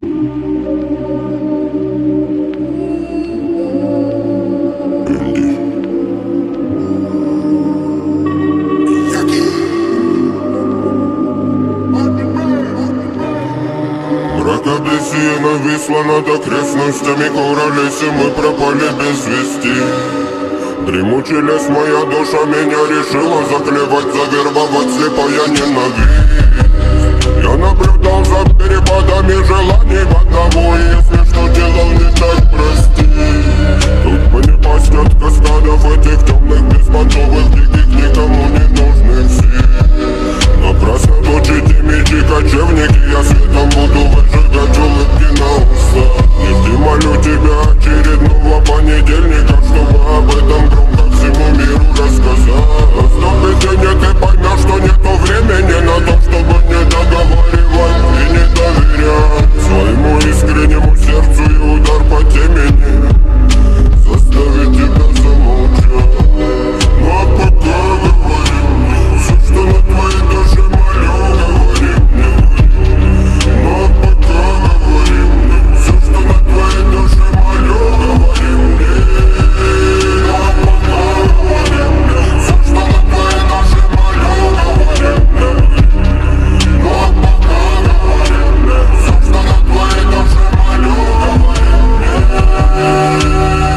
Мракобесие нависло над окрестностями Куролеси, мы пропали без вести. Дремучий лес, моя душа меня решила заклевать, завербовать, слепая ненависть. Я наблюдал за перепадами желаний в одного, и если что делал не так, прости. Тут мне пастет каскадов этих темных, беспонтовых, диких, никому не нужных сил. Напрасно точите мечи, кочевники, я светом буду выжигать улыбки на устах. Не молю тебя очередного понедельника, чтобы об этом громко всему миру рассказать. Наступит день, и ты поймешь, что нету времени на то, чтобы не договаривать и не доверять своему искреннему сердцу, и удар по темени заставит тебя замолчать. Ну а пока говори мне все, что на твоей душе, молю, говори мне. Ну а пока говори мне все, что на твоей душе, молю, говори мне. Ну а пока говори мне все, что на твоей душе, молю, говори мне. Ну а пока говори мне все, что на твоей душе, молю, говори мне.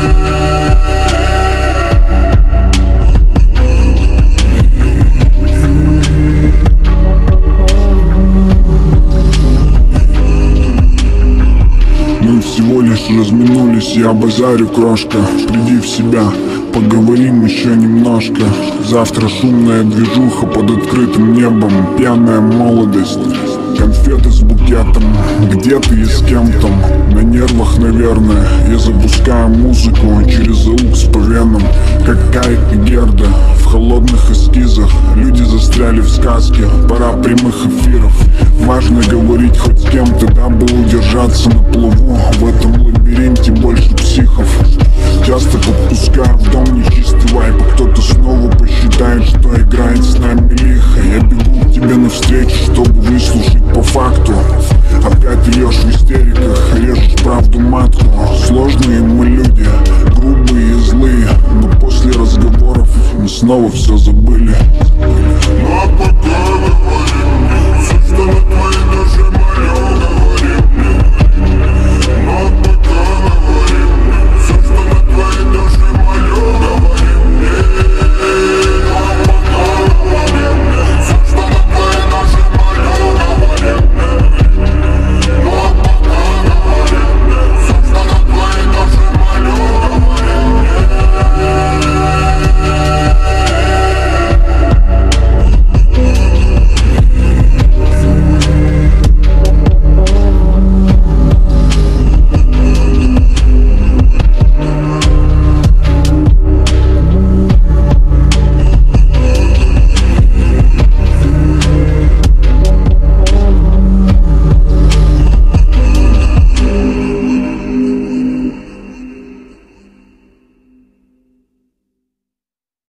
Мы всего лишь разминулись, я базарю, крошка. Приди в себя, поговорим еще немножко. Завтра шумная движуха под открытым небом, пьяная молодость, конфеты с букетом. Где ты и с кем-то? На нервах, наверное. Я запускаю музыку через аукс по венам, как Кайк и Герда в холодных эскизах. Люди застряли в сказке, пора прямых эфиров. Важно говорить хоть с кем-то, дабы удержаться на плаву. В этом лабиринте больше психов. Часто подпускаю в дом нечистый вайп, а кто-то снова посчитает, что играет с нами лихо. Я бегу к тебе навстречу, чтобы выслушать по факту. Опять льешь в истериках, режешь правду матку. Сложные мы люди, грубые и злые, но после разговоров мы снова все забыли.